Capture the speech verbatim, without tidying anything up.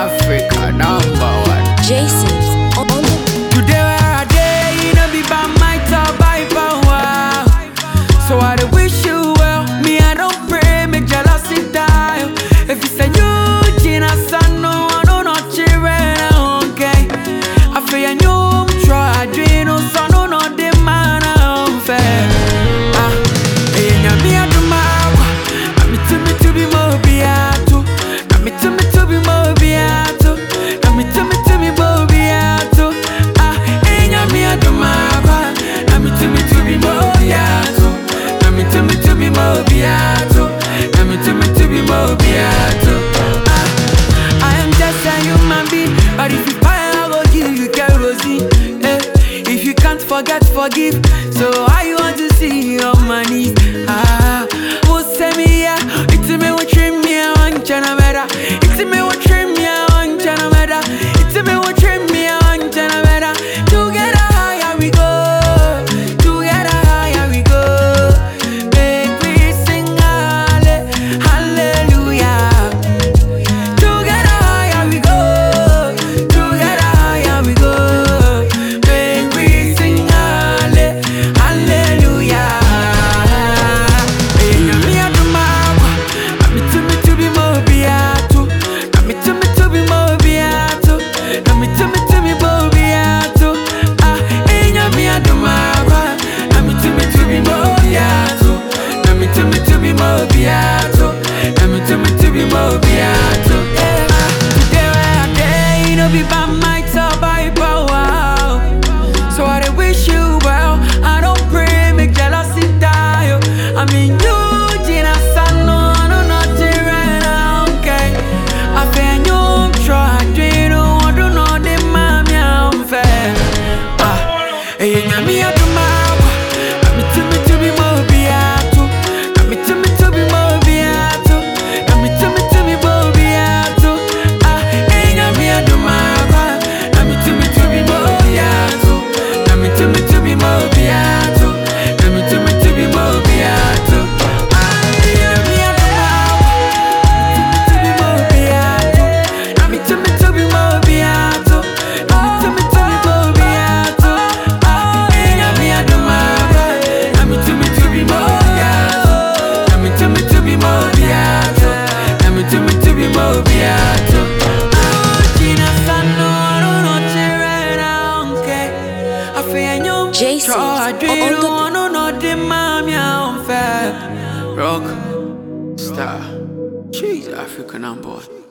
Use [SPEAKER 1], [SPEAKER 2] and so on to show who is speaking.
[SPEAKER 1] Africa number one.
[SPEAKER 2] Jason's on the
[SPEAKER 1] Today where I day, you know be by my top by power. So I dey wish you well. Me I don't pray, make jealousy die. If you say you Gina son, no I know not cheering, okay. I feel a new try, dream no son, no not the man I'm fair. Ah, hey, yeah, me I do my I me to me to be more beato. I me to me to be more beato. I me to me to be more beato. Ah, hey, yeah, me I do my I me to me to be more beato. I me to me to be more beato. I me to me to be more beato. Ah, I am just a human being, but if you fire, I go give you kerosene. Eh, if you can't forget, forgive. So I want to see you on my knees. Ah, who send me here? It's me who trim me, I want China better. It's me who trim me, I want China better. It's me who trim me, I want China better. Together higher we go. Together higher we go. Make we sing halle- hallelujah. Together higher we go. Together higher we go. Make we sing halle- hallelujah. Hey, yeah, me I do my I me to me to be more beato. I me to me to be more beato. I me to me to be more beato. Ah, hey, yeah, me I do my I me to me to be more beato. I me to me to be more beato. I me to me to be more beato. Yeah, ah, today where I day, you know be by my top by power. So I dey wish you well. I don't pray, make jealousy die. oh. I mean you, Gina son, no, no, not right now, okay. I feel you try, dream, no, I do not demand me, I'm fair. Ah, hey, yeah, me, I do my I me to me to be more beato. I me to me to be more beato. I me to me to be more beato. Ah, hey, yeah, me, I do my I me to me to be more beato. I me to me to be more beato. I me to me to be more beato. Ah, hey, yeah, me, I do my to me to be more beato. I me to me to be more beato. I me to me to be more beato. Ah, hey, yeah, me, I do my I me to me to be more beato. I me to me to be more beato. I me to me to be more beato. Ah, Gina son, no, I don't know cheering, okay. I feel you
[SPEAKER 2] Jason's
[SPEAKER 1] try,
[SPEAKER 2] on
[SPEAKER 1] dream,
[SPEAKER 2] the
[SPEAKER 1] no, no, no, demand me, I'm fair. Rock star, she's African, I'm boy.